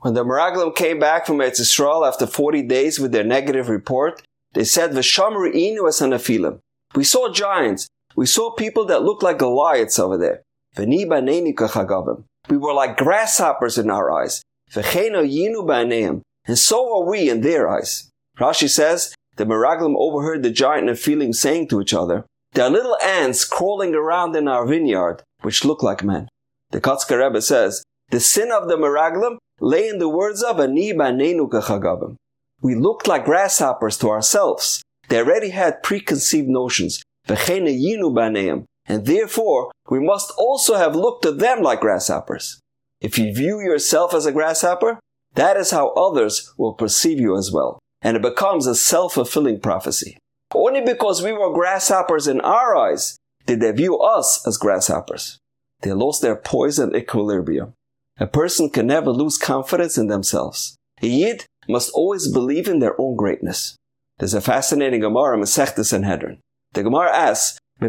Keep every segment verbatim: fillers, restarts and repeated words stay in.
When the Meraglim came back from Eretz Yisrael after forty days with their negative report, they said, V'sham re'inu es hanephilim. We saw giants. We saw people that looked like Goliaths over there. V'ni b'neiנו k'chagavim. We were like grasshoppers in our eyes. V'chein hayinu b'neihem. And so are we in their eyes. Rashi says, the Meraglim overheard the giant Nephilim saying to each other, there are little ants crawling around in our vineyard, which look like men. The Kotzker Rebbe says, the sin of the Meraglim lay in the words of Ani b'neiנו k'chagavim. We looked like grasshoppers to ourselves. They already had preconceived notions. V'chein hayinu b'neihem. And therefore, we must also have looked at them like grasshoppers. If you view yourself as a grasshopper, that is how others will perceive you as well. And it becomes a self-fulfilling prophecy. Only because we were grasshoppers in our eyes did they view us as grasshoppers. They lost their poise and equilibrium. A person can never lose confidence in themselves. A Yid must always believe in their own greatness. There's a fascinating Gemara in Masechta Sanhedrin. The Gemara asks, Why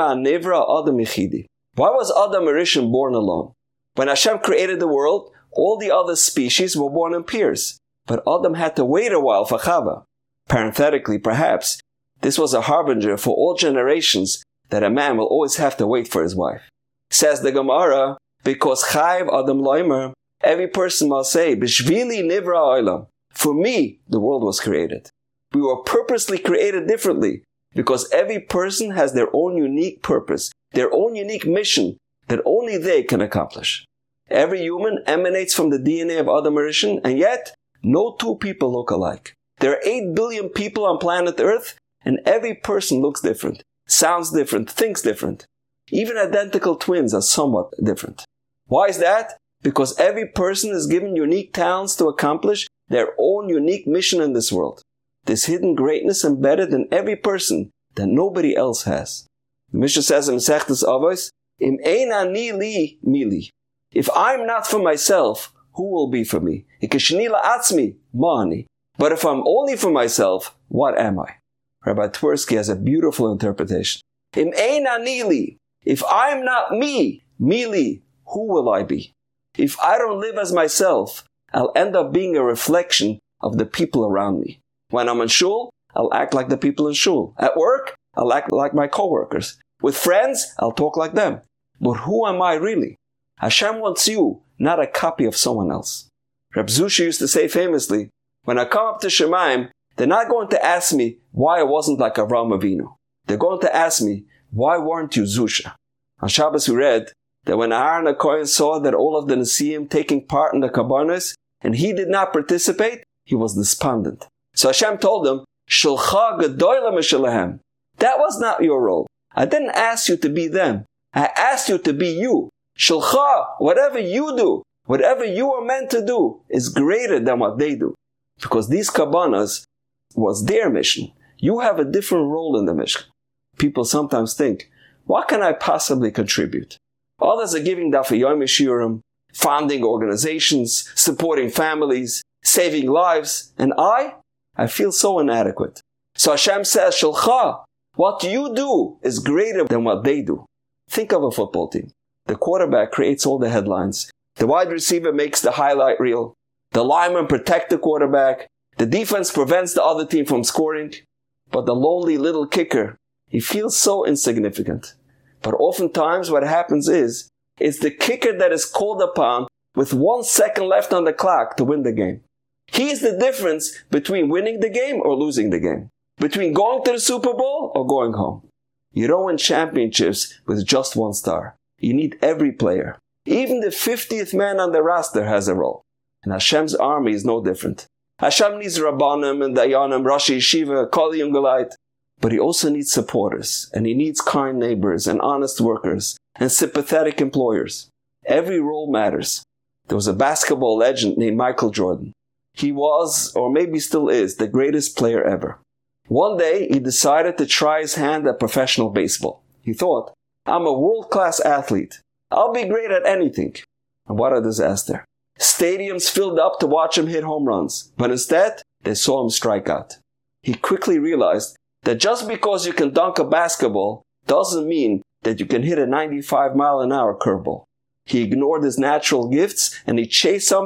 was Adam Rishon born alone? When Hashem created the world, all the other species were born in pairs. But Adam had to wait a while for Chava. Parenthetically, perhaps, this was a harbinger for all generations that a man will always have to wait for his wife. Says the Gemara, because Chayv Adam Loimer, every person must say, B'shvili nivra olam. For me, the world was created. We were purposely created differently, because every person has their own unique purpose, their own unique mission that only they can accomplish. Every human emanates from the D N A of Adam Rishon, and yet, no two people look alike. There are eight billion people on planet Earth, and every person looks different, sounds different, thinks different. Even identical twins are somewhat different. Why is that? Because every person is given unique talents to accomplish their own unique mission in this world. There's hidden greatness embedded in every person that nobody else has. The Mishnah says in Masechtas Avos, Im ein ani li mili. If I'm not for myself, who will be for me? Ikeshni la'atzmi, ma'ani. But if I'm only for myself, what am I? Rabbi Twersky has a beautiful interpretation. Im ein ani li. If I'm not me, mili, who will I be? If I don't live as myself, I'll end up being a reflection of the people around me. When I'm in shul, I'll act like the people in shul. At work, I'll act like my coworkers. With friends, I'll talk like them. But who am I really? Hashem wants you, not a copy of someone else. Reb Zusha used to say famously, when I come up to Shemaim, they're not going to ask me why I wasn't like Avraham Avinu. They're going to ask me, why weren't you Zusha? On Shabbos we read that when Aaron HaKohen saw that all of the Nesiim taking part in the Kabbanis, and he did not participate, he was despondent. So Hashem told him, Shulcha Gedoyla Mishalahem. That was not your role. I didn't ask you to be them. I asked you to be you. Shulcha, whatever you do, whatever you are meant to do, is greater than what they do. Because these Kabbanas was their mission. You have a different role in the mission. People sometimes think, what can I possibly contribute? Others are giving Daf Yomi Shiurim, founding organizations, supporting families, saving lives, and I? I feel so inadequate. So Hashem says, Shulcha, what you do is greater than what they do. Think of a football team. The quarterback creates all the headlines. The wide receiver makes the highlight reel. The linemen protect the quarterback. The defense prevents the other team from scoring. But the lonely little kicker, he feels so insignificant. But oftentimes what happens is, it's the kicker that is called upon with one second left on the clock to win the game. He is the difference between winning the game or losing the game. Between going to the Super Bowl or going home. You don't win championships with just one star. You need every player. Even the fiftieth man on the roster has a role. And Hashem's army is no different. Hashem needs Rabbanim and Dayanim, Rashi Yeshiva, Kol Yom Galait. But he also needs supporters. And he needs kind neighbors and honest workers and sympathetic employers. Every role matters. There was a basketball legend named Michael Jordan. He was, or maybe still is, the greatest player ever. One day, he decided to try his hand at professional baseball. He thought, I'm a world-class athlete. I'll be great at anything. And what a disaster. Stadiums filled up to watch him hit home runs. But instead, they saw him strike out. He quickly realized that just because you can dunk a basketball doesn't mean that you can hit a ninety-five mile an hour curveball. He ignored his natural gifts and he chased something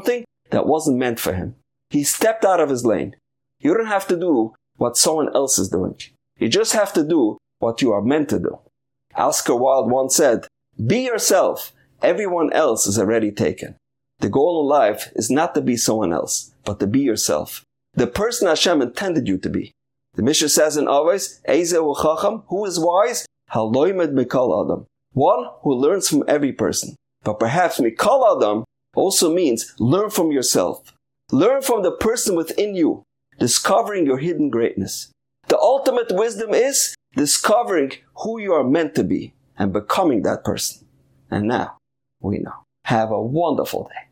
that wasn't meant for him. He stepped out of his lane. You don't have to do what someone else is doing. You just have to do what you are meant to do. Oscar Wilde once said, "Be yourself. Everyone else is already taken." The goal in life is not to be someone else, but to be yourself. The person Hashem intended you to be. The Mishnah says in Avos, Eizeh Chacham, who is wise? Haloimed Mikol Adam. One who learns from every person. But perhaps Mikol Adam also means learn from yourself. Learn from the person within you, discovering your hidden greatness. The ultimate wisdom is discovering who you are meant to be and becoming that person. And now, we know. Have a wonderful day.